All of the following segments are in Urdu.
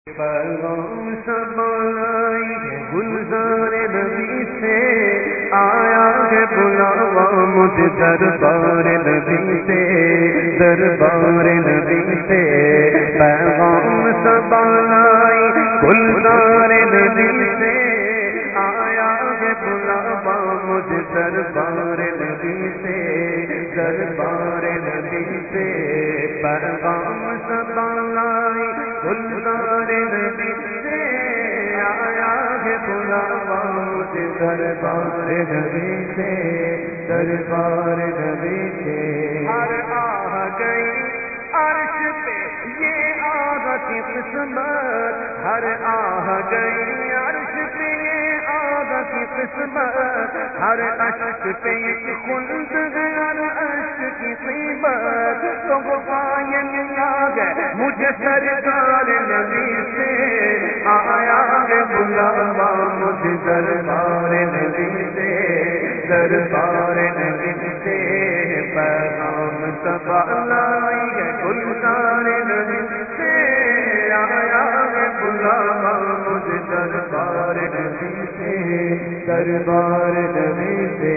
پیغام سبائی ہے گلزار نبی سے، آیا ہے بلاوا مجھے دربار نبی سے، دربار نبی سے۔ پیغام سبائی گلزار نبی سے، آیا ہے بلاوا مجھے دربار نبی سے، دربار نبی سے۔ پیغام سبائی گلزار نبی سے، آیا ہے بلاوا مجھے دربار نبی سے، دربار نبی سے۔ ہر آہ گئی عرش پہ یہ آہ کی قسمت، ہر آہ گئی عرش پہ یہ آہ کی قسمت، ہر اشک پہ ایک خلد ہے، ہر اشک کی قیمت۔ تو وہ قائم آ گئے مجھے سرکار نبی سے، آیا ہے بلاوا مجھے دربار نبی سے، دربار نبی سے۔ پیغام سبا لائی ہے گلزار نبی سے، آیا ہے بلاوا مجھے دربار نبی سے، دربار نبی سے۔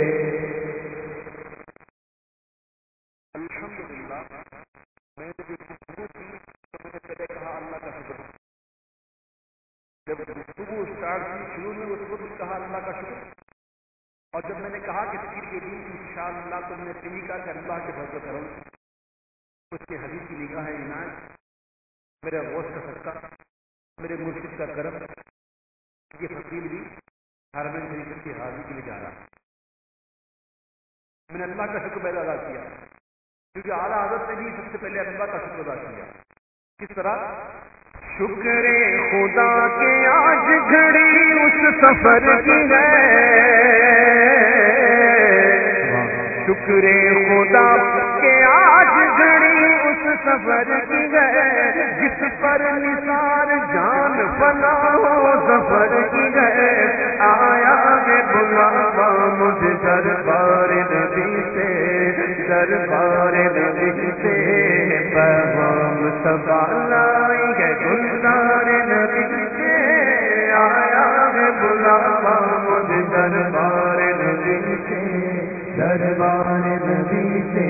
الحمدللہ میں نے جو گفتگو کی تو میں نے پہلے کہا اللہ کا شکر، جب گفتگو اسٹارٹ کی شروع میں اس وقت کہا اللہ کا شکر، اور جب میں نے کہا کہ پیر کے دن انشاءاللہ تو میں نے یہی کہا کہ اللہ کے فضل و کرم، اس کے حبیب کی نگاہ عنایت، میرے غوث کا صدقہ، میرے مرشد کا کرم، یہ فقیر بھی حرمین شریف کی حاضری کے لیے جا رہا ہے۔ میں نے اللہ کا شکر پہلے ادا کیا، کیونکہ اعلیٰ حضرت نے بھی سب سے پہلے اللہ کا شکر ادا کیا۔ کس طرح؟ شکر خدا کے آج گھڑی اس سفر کی ہے، شکر خدا کے آج گھڑی اس سفر کی ہے، جس پر نثار جان فنا ہو ظفر کی ہے۔ آیا ہے بلاوا مجھے دربار نبی سے، دربار نبی سے۔ پیغام سبا لائی ہے گلزار نبی سے، آیا ہے بلاوا مجھے دربار نبی سے، دربار نبی سے۔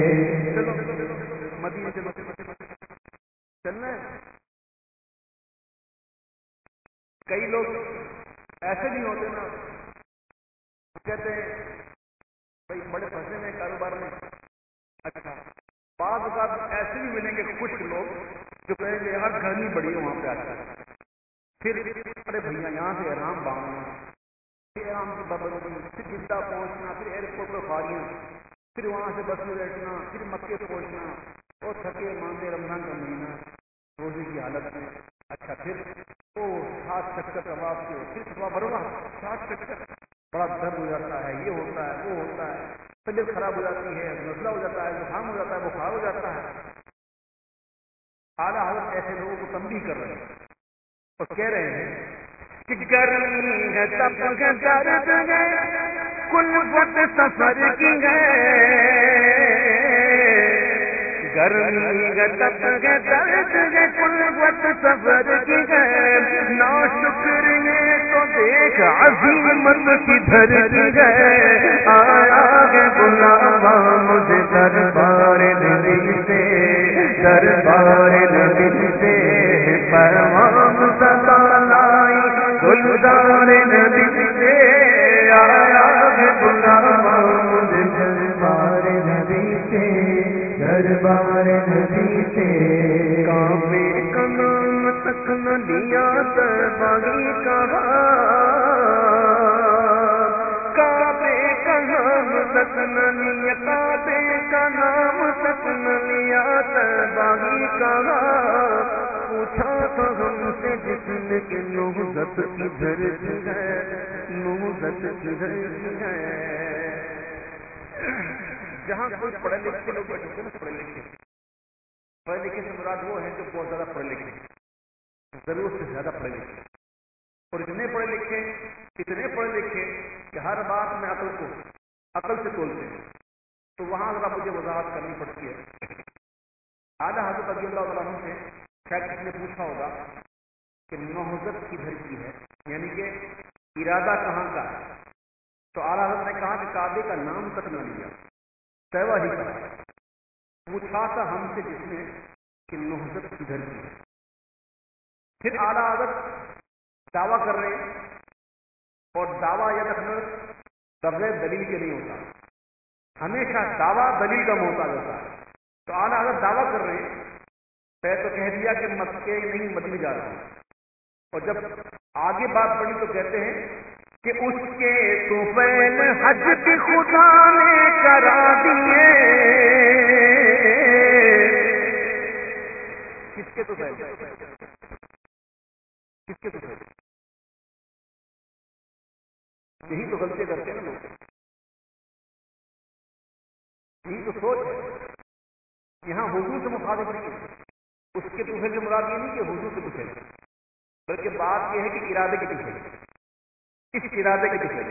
مدینے چلو، چلنا ہے۔ کئی لوگ ایسے نہیں ہوتے نا، کہتے ہیں بھائی بڑے پھنسے میں کاروبار میں، اچھا بعض اوقات ایسے بھی ملیں گے کچھ لوگ جو کہیں گے یار گرمی بڑی ہے وہاں پہ آتا ہے، پھر ارے بھیا یہاں سے احرام باندھنا، پھر احرام کی پابندی، پھر جدہ پہنچنا، پھر ایئرپورٹ پر خاریاں، پھر وہاں سے بس میں بیٹھنا، پھر مکے پہنچنا، اور تھکے ماندے رمضان کا مہینہ، روزے کی حالت میں، اچھا پھر وہ 7 چکر طواف کے، پھر صفا مروہ 7 چکر، بڑا درد ہو جاتا ہے، یہ ہوتا ہے وہ ہوتا ہے، طبیعت خراب ہو جاتی ہے، نزلہ ہو جاتا ہے، زکام ہو جاتا ہے، بخار ہو جاتا ہے۔ اعلیٰ حضرت ایسے لوگوں کو تنبیہ کر رہے ہیں اور کہہ رہے ہیں کہ گرمی ہے تب ہے درد ہے، کلفت سفر کی ہے، گرمی ہے تب ہے درد ہے، کلفت سفر کی ہے۔ ناشکر یہ تو دیکھ عظیمت کدھر کی ہے، آیا ہے بلاوا مجھے دربار نبی سے، دربار نبی سے۔ پیغام سبا لائی گلزار نبی سے، آیا ہے بلاوا مجھے دربار نبی سے، دربار نبی سے۔ کعبے کا نام تک نہ لیا تباہی کہاں، کعبے کا نام تک نہ لیا، کعبے کا نام تک نہ لیا تباہی کہاں۔ پوچھا تھا ہم سے جس نے کہ نہضت کدھر کی ہے، نہضت کدھر کی ہے۔ جہاں کوئی پڑھے لکھے لوگ بیٹھے ہوتے ہیں نا، پڑھے لکھے سے مراد وہ ہیں جو بہت زیادہ پڑھے لکھے، ضرورت سے زیادہ پڑھے لکھے، اور اتنے پڑھے لکھے کہ ہر بات میں عقل سے تولتے ہیں، تو وہاں ذرا مجھے وضاحت کرنی پڑتی ہے۔ اعلیٰ حضرت رضی اللہ عنہ سے شاید کسی نے پوچھا ہوگا کہ نہضت کدھر کی ہے، یعنی کہ ارادہ کہاں کا ہے، تو اعلیٰ حضرت نے کہا کہ کعبے کا نام تک نہ لیا، سیوا ہی کہا، پوچھا تھا ہم سے جس نے کہ نہضت کدھر کی ہے۔ پھر اعلیٰ حضرت دعویٰ کر رہے ہیں، اور دعویٰ یہ رکھنا بغیر دلیل کے نہیں ہوتا، ہمیشہ دعویٰ دلیل کا محتاج ہوتا ہے۔ تو اعلیٰ حضرت دعویٰ کر رہے ہیں، پہلے تو کہہ دیا کہ مکے نہیں مدینے جا رہا ہوں، اور جب آگے بات بڑھی تو کہتے ہیں کہ اس کے طفیل حج بھی خدا نے کرا دیے۔ کس کے طفیل؟ کس کے طفیل؟ یہی تو غلطی کرتے ہیں لوگ، یہی تو سوچ ہے۔ یہاں حضور سے مخالف نہیں ہے، اس کے طفیل سے مراد یہ نہیں کہ حضور کے طفیل، بلکہ بات یہ ہے کہ ارادے کے طفیل، اس ارادے کے طفیل۔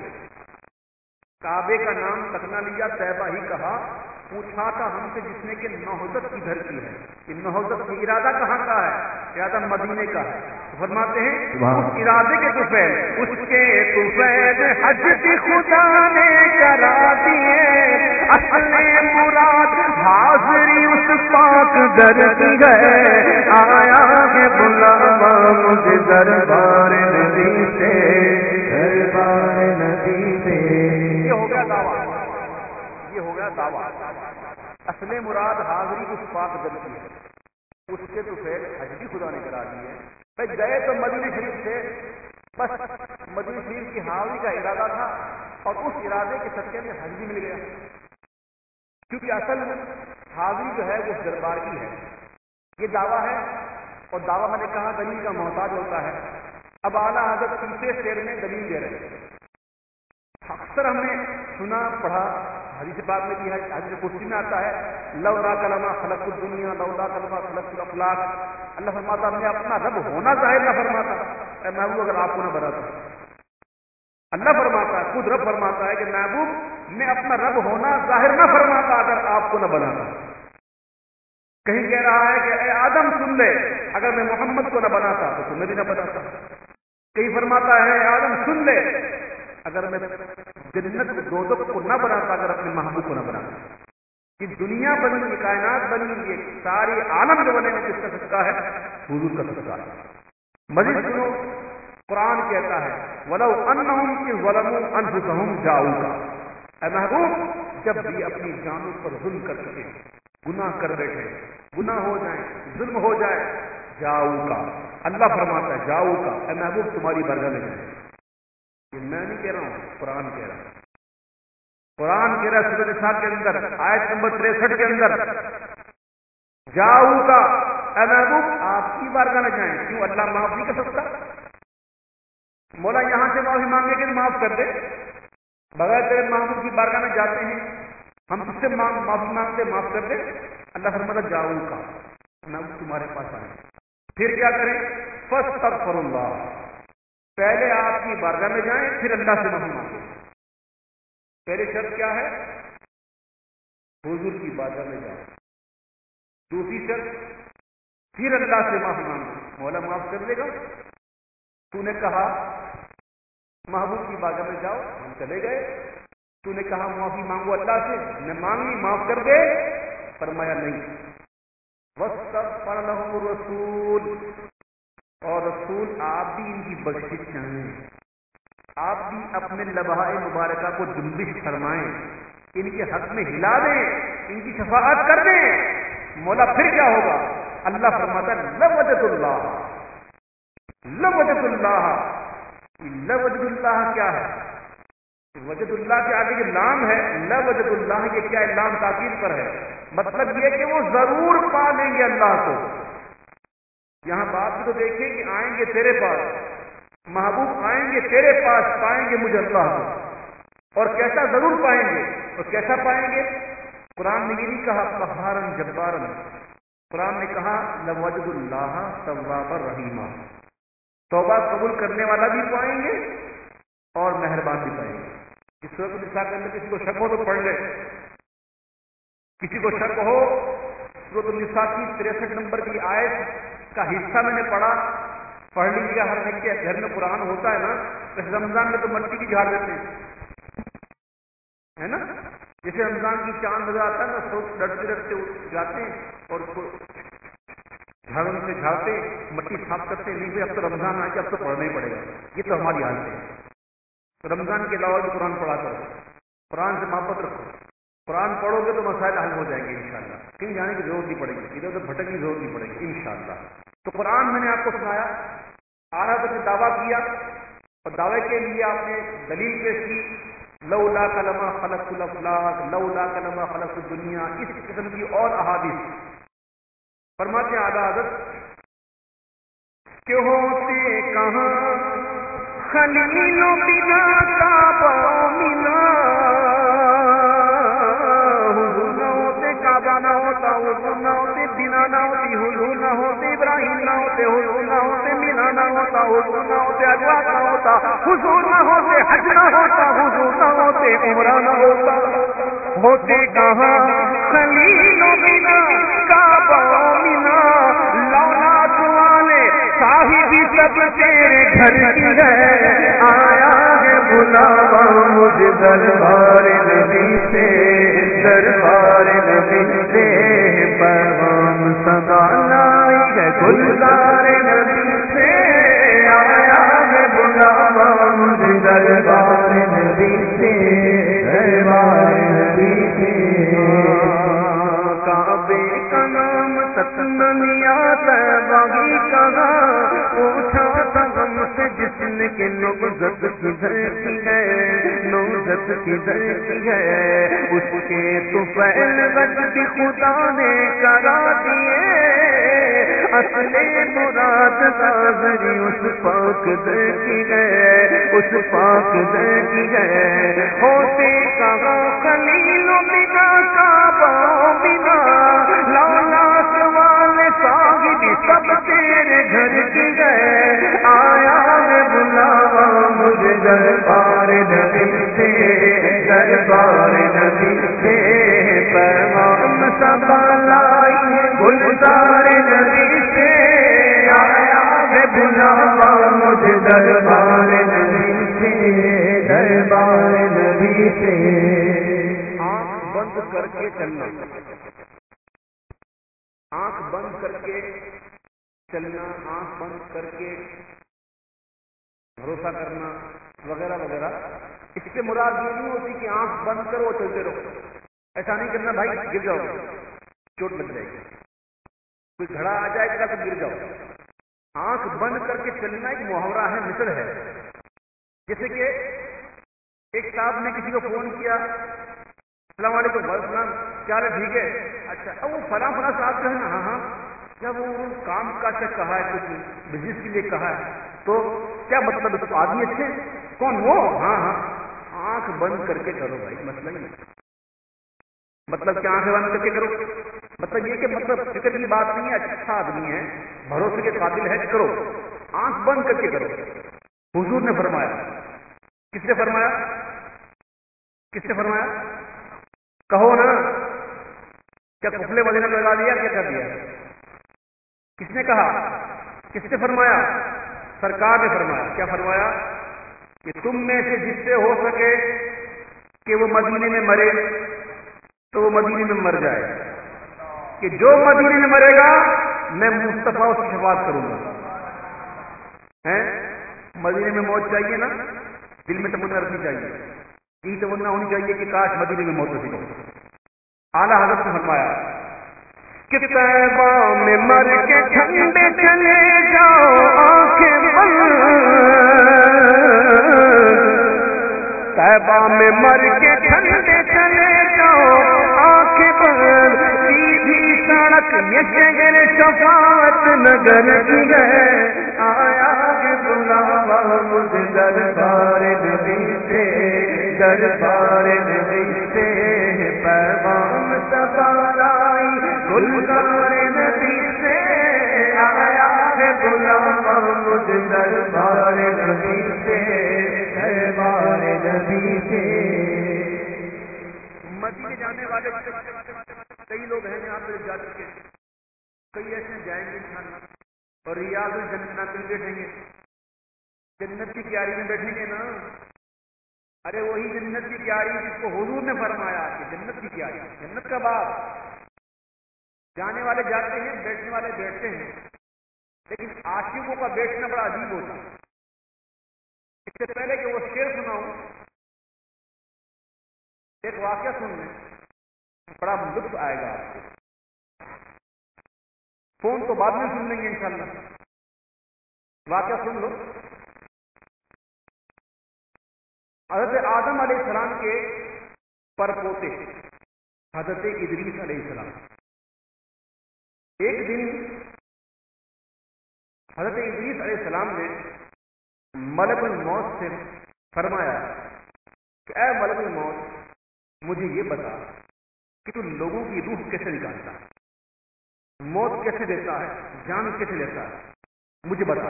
کعبے کا نام تک نہ لیا، طیبہ ہی کہا، پوچھا تھا ہم سے جس نے کہ نہضت کدھر کی ہے، کہ نہضت کی ارادہ کہاں کا ہے، ارادہ مدینے کا ہے۔ فرماتے ہیں اس ارادے کے طفیل، اس کے طفیل حج بھی خدا نے کرا دیے، اصل مراد حاضری اس پاک در کی ہے، آیا ہے بلاوا مجھے دربار نبی سے، دربار نبی سے۔ یہ ہو گیا دعویٰ، یہ ہو گیا دعویٰ۔ اصل مراد حاضری اس پاک در کی ہے، اس کے طفیل حج بھی خدا نے کرا دی ہے۔ بھائی گئے تو مدینہ شریف سے، بس مدینہ شریف کی حاضری کا ارادہ تھا، اور اس ارادے کے صدقے میں حج بھی مل گیا، کیونکہ اصل حاضری جو ہے وہ دربار کی ہے۔ یہ دعویٰ ہے، اور دعویٰ میں نے کہا دلیل کا محتاج ہوتا ہے۔ اب اعلیٰ حضرت تیسرے شعر میں دلیل دے رہے ہیں۔ اکثر ہم نے سنا پڑھا، حدیث پاک میں بھی ہے، حدیث قدسی میں آتا ہے، لولا کلمہ خلق الدنیا لولا کلمہ خلق الافلاق۔ اللہ فرماتا میں اپنا رب ہونا ظاہر نہ فرماتا، اے محبوب اگر آپ کو نہ بناتا۔ اللہ فرماتا ہے، خود رب فرماتا ہے کہ محبوب میں اپنا رب ہونا ظاہر نہ فرماتا اگر آپ کو نہ بناتا۔ کہیں کہہ رہا ہے کہ اے آدم سن لے، اگر میں محمد کو نہ بناتا تو تمہیں بھی نہ بناتا۔ کہیں فرماتا ہے اے آدم سن لے، اگر میں جنت دوزخ کو نہ بناتا اگر اپنے محبوب کو نہ بناتا۔ یہ دنیا بنی، یہ کائنات بنی، یہ سارے عالم جو بنے ہیں کس کا صدقہ ہے؟ حضور کا صدقہ ہے۔ مزید سنو، قرآن کہتا ہے وَلَوْ أَنَّهُمْ إِذْ ظَلَمُوا أَنفُسَهُمْ جَاءُوكَ، اے محبوب جب بھی اپنی جانوں پر ظلم کر چکے، گناہ کر بیٹھے، گناہ ہو جائیں، ظلم ہو جائے، جاؤ کا، اللہ فرماتا ہے جاؤ کا، اے محبوب تمہاری برگاہ میں جائیں۔ یہ میں نہیں کہہ رہا ہوں، قرآن کہہ رہا ہے۔ قرآن کہہ رہا ہے سورۃ نساء کے اندر آیت نمبر 63 کے اندر، جاؤ کا، اے محبوب آپ کی بارگاہ میں جائیں۔ کیوں اللہ معاف نہیں کر سکتا؟ مولا یہاں سے معافی مانگے کہ معاف کر دے، بغیر تیرے محبوب کی بارگاہ میں جاتے ہیں، ہم تجھ سے معافی مانگتے معاف کر دے۔ اللہ فرماتا جاؤ کا، میں تمہارے پاس آئیں۔ پھر کیا کریں؟ فاستغفر اللہ، پہلے آپ کی بارگاہ میں جائیں، پھر اللہ سے معافی مانگیں۔ پہلی شرط کیا ہے؟ حضور کی بارگاہ میں جائیں۔ دوسری شرط پھر اللہ سے معافی مانگیں، مولا معاف کر دے گا۔ تو نے کہا محبوب کی بارگاہ میں جاؤ، ہم چلے گئے۔ تو نے کہا معافی مانگو اللہ سے، نے مانگی، معاف کر دے، فرمایا نہیں۔ واستغفر لهم الرسول، اور رسول آپ بھی ان کی بخشش چاہیں، آپ بھی اپنے لبہائے مبارکہ کو جنبش فرمائیں، ان کے حق میں ہلا دیں، ان کی شفاعت کر دیں۔ مولا پھر کیا ہوگا؟ اللہ فرماتا ہے لوجد اللہ، لوجد اللہ۔ لوجد اللہ کیا ہے؟ وجد اللہ کے آگے یہ لام ہے، لوجد اللہ، یہ کیا ہے؟ لام تاکید پر ہے، مطلب یہ کہ وہ ضرور پا لیں گے اللہ کو۔ یہاں بات بھی تو دیکھیں کہ آئیں گے تیرے پاس، محبوب آئیں گے تیرے پاس، پائیں گے مجھے اللہ کو، اور کیسا ضرور پائیں گے، اور کیسا پائیں گے؟ قرآن نے یہ نہیں کہا قہارن جبارن، قرآن نے کہا لوجد اللہ توابا رحیمہ، توبہ قبول کرنے والا بھی پائیں گے اور مہربان بھی پائیں گے۔ اس سورۃ النساء کے اندر کسی کو شک ہو تو پڑھ لے، کسی کو شک ہو سورۃ النساء کی 63 نمبر کی آیت کا حصہ میں نے پڑھ لیجیے ہر ایک کے گھر میں قرآن ہوتا ہے نا، تو رمضان میں تو مٹی بھی جھاڑ دیتے ہیں نا، جیسے رمضان کی چاند نظر آتا ہے نا، سب ڈرتے ڈرتے جاتے ہیں اور اس کو جھاڑوں سے جھاڑتے مٹی صاف کرتے، نہیں بھی اب تو رمضان آ کے اب تو پڑھنا ہی پڑے گا. یہ تو ہماری حالت ہے. تو رمضان کے علاوہ بھی قرآن پڑھا کرو، قرآن سے محبت رکھو. قرآن پڑھو گے تو مسائل حل ہو جائیں گے انشاءاللہ. کہیں جانے کی ضرورت نہیں پڑے گی، ادھر ادھر بھٹکنے کی ضرورت نہیں پڑے گی انشاءاللہ. تو قرآن میں نے آپ کو سنایا، آیات نے دعویٰ کیا، اور دعوے کے لیے آپ نے دلیل پیش کی، لولا کلمہ خلقت الافلاق، لولا کلمہ خلقت الدنیا، اس قسم کی اور احادیث. فرماتے ہیں اعلیٰ حضرت کہ ہوتے کہاں خلیل و بنا کعبہ ملا، حضور نہ ہوتے کعبہ نہ ہوتا، حضور نہ ہوتے بنا نہ ہوتی، حضور نہ ہوتے ابراہیم نہ ہوتے، حضور نہ ہوتے مینا نہ ہوتا، حضور نہ ہوتے اجواز نہ ہوتا، حضور نہ ہوتے حج نہ ہوتا، حضور نہ ہوتے عمرہ نہ ہوتا. ہوتے کہاں خلیل و بنا کعبہ ملا، لولاد والے صاحبی سب تیرے گھر کی ہے، آیا ہے بلاوا مجھے دربار نبی سے، دربار نبی سے پیغام صدا لائی ہے گلزار نبی سے، آیا ہے بلاوا مجھے دربار نبی سے، دربار نبی سے. کعبے کا نام تک نہ لیا باغی کہا، پوچھا تھا ہم سے جس نے کہ نوزت کدھر کی ہے، نوزت کدھر کی ہے، اس کے تو فعل غضب خدا نے کرا دیے، اصل مراد حاضری اس پاک در کی ہے، اس پاک در کی ہے. ہوتے کہاں خلیل و بنا کعبہ بنا، لولاس والے صاحبی سب تیرے گھر کی ہے، آیا ہے بلاوا مجھے دربار نبی سے، دربار نبی سے پیغام صدا لائی گلزار نبی سے، آیا ہے بلاوا مجھے دربار نبی سے، دربار نبی سے. آنکھ بند کر کے چلنا، آنکھ بند کر کے چلنا، آنکھ بند کر کے بھروسہ کرنا وغیرہ وغیرہ. اس سے مراد یہ نہیں ہوتی کہ آنکھ بند کرو چلتے رہو. ایسا نہیں کرنا بھائی، گر جاؤ گے، چوٹ لگ جائے گی، کوئی گھڑا آ جائے گا تو گر جاؤ. آنکھ بند کر کے چلنا ایک محاورہ ہے، مثل ہے. جیسے کہ ایک صاحب نے کسی کو فون کیا، السلام علیکم، وعلیکم السلام، کیا ہے، ٹھیک ہے، اچھا اب وہ فلاں صاحب جو ہے نا، ہاں ہاں، جب وہ کام کا سے کہا ہے، کچھ بزنس کے لیے کہا ہے، تو کیا مطلب اس کو آدمی اچھے کون وہ، ہاں ہاں. آنکھ بند کر کے کرو بھائی، مسئلہ ہی نہیں. مطلب کیا آنکھ بند کر کے کرو، مطلب یہ کہ مطلب فکر کی بات نہیں ہے، اچھا آدمی ہے، بھروسے کے قابل ہے، کرو. آنکھ بند کر کے کرو. حضور نے فرمایا. کس نے فرمایا؟ کس نے فرمایا؟ کہو نا، کیا کفلے مدینہ لگا دیا، کیا کر دیا؟ کس نے کہا؟ کس نے فرمایا؟ سرکار نے فرمایا. کیا فرمایا؟ کہ تم میں سے جس سے ہو سکے کہ وہ مدینے میں مرے تو وہ مدینے میں مر جائے، کہ جو مدینے میں مرے گا میں مصطفیٰ اس کی شفاعت کروں گا. مدینے میں موت چاہیے نا، دل میں تمنا رکھنی چاہیے، یہی تمنا ہونی چاہیے کہ کاش مدینے میں موت رسی ہو. اعلیٰ حضرت نے فرمایا کہ طیبہ میں مر کے ٹھنڈے چلے جاؤ آنکھیں بند، طیبہ میں مر کے ٹھنڈے چلے جاؤ آنکھیں بند، سیدھی سڑک یہ شہر شفاعت نگر کی ہے، آیا ہے بلاوا مجھے دربار نبی سے، دربار نبی سے پیغام صدا لائی گلزار نبی سے، آیا ہے بلاوا مجھے دربار نبی سے، دربار نبی سے. مدینے جانے والے کئی لوگ ہیں یہاں پہ جا چکے، کئی ایسے جائیں گے انشاءاللہ. الجنت میں بیٹھیں گے، جنت کی کیاری میں بیٹھیں گے نا. ارے وہی جنت کی کیاری جس کو حضور نے فرمایا کہ جنت کی کیاری، جنت کا باغ. جانے والے جاتے ہیں، بیٹھنے والے بیٹھتے ہیں، لیکن عاشقوں کا بیٹھنا بڑا عجیب ہوتا ہے. اس سے پہلے کہ وہ شعر سناؤں، ایک واقعہ سن لیں، بڑا لطف آئے گا آپ کو. فون تو بعد میں سن لیں گے انشاءاللہ. واقعہ سن لو. حضرت آدم علیہ السلام کے پرپوتے حضرت ادریس علیہ السلام، ایک دن حضرت ادریس علیہ السلام نے ملک الموت سے فرمایا کہ اے ملک الموت، مجھے یہ بتا کہ تو لوگوں کی روح کیسے نکالتا ہے، موت کیسے دیتا ہے، جان کیسے لیتا ہے، مجھے بتا.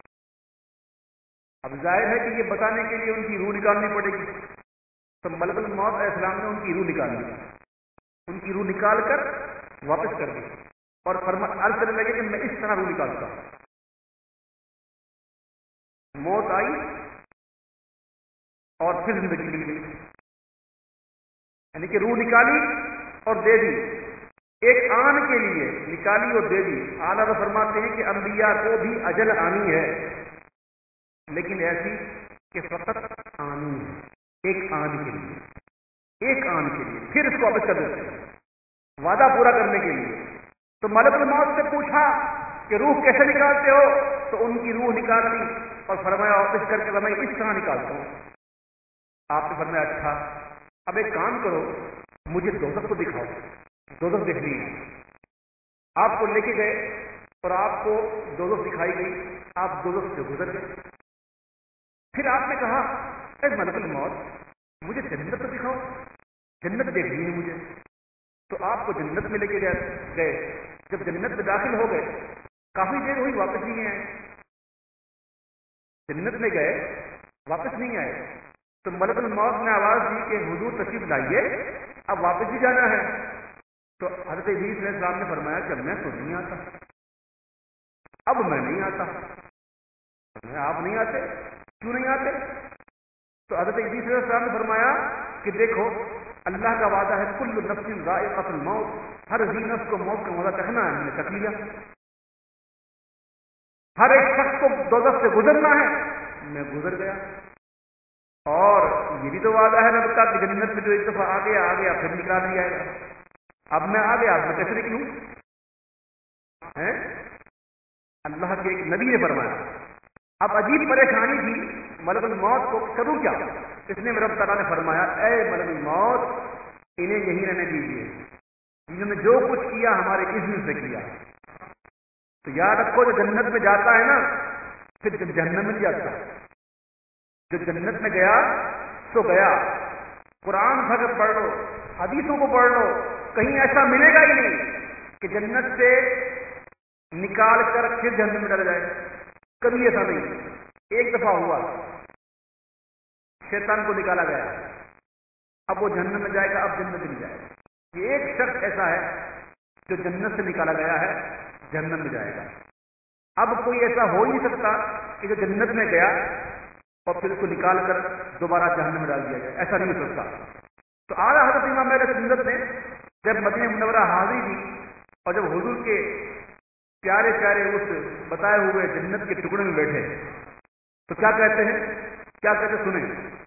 اب ظاہر ہے کہ یہ بتانے کے لیے ان کی روح نکالنی پڑے گی. تو ملک الموت علیہ السلام نے ان کی روح نکال لی، ان کی روح نکال کر واپس کر دی اور عرض کرنے لگے کہ میں اس طرح روح نکالتا ہوں. موت آئی اور پھر زندگی مل گئی، یعنی کہ روح نکالی اور دے دی. ایک آن کے لیے نکالی اور دے دی. اعلیٰ وہ فرماتے ہیں کہ انبیاء کو بھی اجل آنی ہے، لیکن ایسی کہ فقط آنی ہے، ایک آن کے لیے، ایک آن کے لیے، پھر اس کو واپس کر دیتے ہیں وعدہ پورا کرنے کے لیے. تو ملک الموت سے پوچھا کہ روح کیسے نکالتے ہو؟ تو ان کی روح نکال لی اور فرمایا واپس کر کے میں اس طرح نکالتا ہوں. آپ نے فرمایا اچھا، اب ایک کام کرو، مجھے دوزخ کو دکھاؤ، دوزخ دیکھنی ہے. آپ کو لے کے گئے اور آپ کو دوزخ دکھائی گئی. آپ دوزخ سے گزر گئے. پھر آپ نے کہا اے ملک الموت، مجھے جنت تو دکھاؤ، جنت دیکھنی ہے مجھے. تو آپ کو جنت میں لے کے گئے. جب جنت میں داخل ہو گئے، کافی دیر ہوئی، واپس نہیں آئے. جنت میں گئے، واپس نہیں آئے. تو ملک الموت نے آواز دی کہ حضور تشریف لائیے، اب واپس بھی جانا ہے. تو حضرت ادریس علیہ السلام نے فرمایا کہ میں تو نہیں آتا، اب میں نہیں آتا. آپ نہیں آتے؟ کیوں نہیں آتے؟ تو حضرت ادریس علیہ السلام نے فرمایا کہ دیکھو، اللہ کا وعدہ ہے کل نفس ذائقۃ الموت، ہر ذی نفس کو موت کا مزہ چکھنا ہے. ہم نے چکھ لیا. ہر ایک شخص کو دوزخ سے گزرنا ہے، میں گزر گیا. اور یہ بھی تو وعدہ ہے رب کا کہ جنت میں جو ایک دفعہ آ گیا پھر نکال لیا جائے گا. اب میں آ گیا، اب میں کیسے نکلوں؟ اللہ کے ایک نبی نے فرمایا. اب عجیب پریشانی تھی ملک الموت کو، کروں کیا؟ اس نے رب تعالیٰ نے فرمایا اے ملک الموت، انہیں یہی رہنے دیجیے، انہوں نے جو کچھ کیا ہمارے اذن سے کیا. تو یاد رکھو، جو جنت میں جاتا ہے نا پھر جب جہنم میں جاتا ہے. جو جنت میں گیا تو گیا. قرآن بھر پڑھ لو، حدیثوں کو پڑھ لو، کہیں ایسا ملے گا ہی نہیں کہ جنت سے نکال کر پھر جہنم میں ڈالا جائے. کبھی ایسا نہیں. ایک دفعہ ہوا، شیطان کو نکالا گیا، اب وہ جہنم میں جائے گا، اب جنت میں جائے گا. یہ ایک شخص ایسا ہے جو جنت سے نکالا گیا ہے، جہنم میں جائے گا. اب کوئی ایسا ہو ہی نہیں سکتا کہ جو جنت میں گیا اور پھر اس کو نکال کر دوبارہ جہنم میں ڈال دیا جائے، ایسا نہیں ہو سکتا. تو اعلیٰ حضرت امام اہل سنت نے جب مدینہ منورہ حاضری دی اور جب حضور کے پیارے پیارے اس بتائے ہوئے جنت کے ٹکڑے میں بیٹھے تو کیا کہتے ہیں، کیا کہتے سنیں.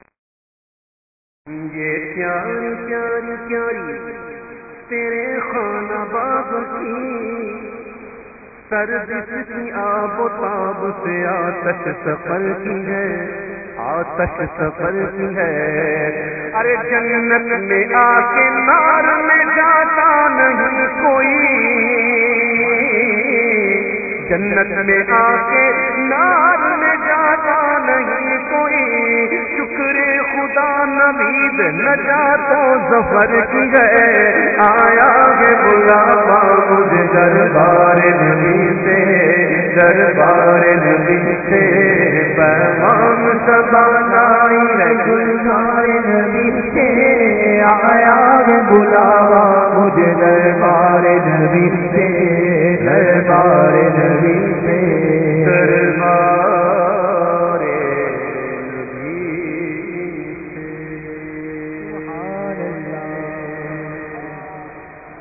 یہ پیاری پیاری پیاری تیرے خانہ باغ کی سردش کی آب و تاب سے آتش سفر کی ہے، آتش سفر کی ہے. ارے جنت میں آ کے نار میں جاتا نہیں کوئی، جنت میں آ کے نار میں جاتا نہیں کوئی. شکر خدا نوید نجات و ظفر کی ہے. آیا ہے بلاوا مجھے دربار نبی سے، دربار نبی سے پیغام سبانائی ہے گلزار نبی سے. آیا ہے بلاوا مجھے دربار نبی سے، دربار نبی سے.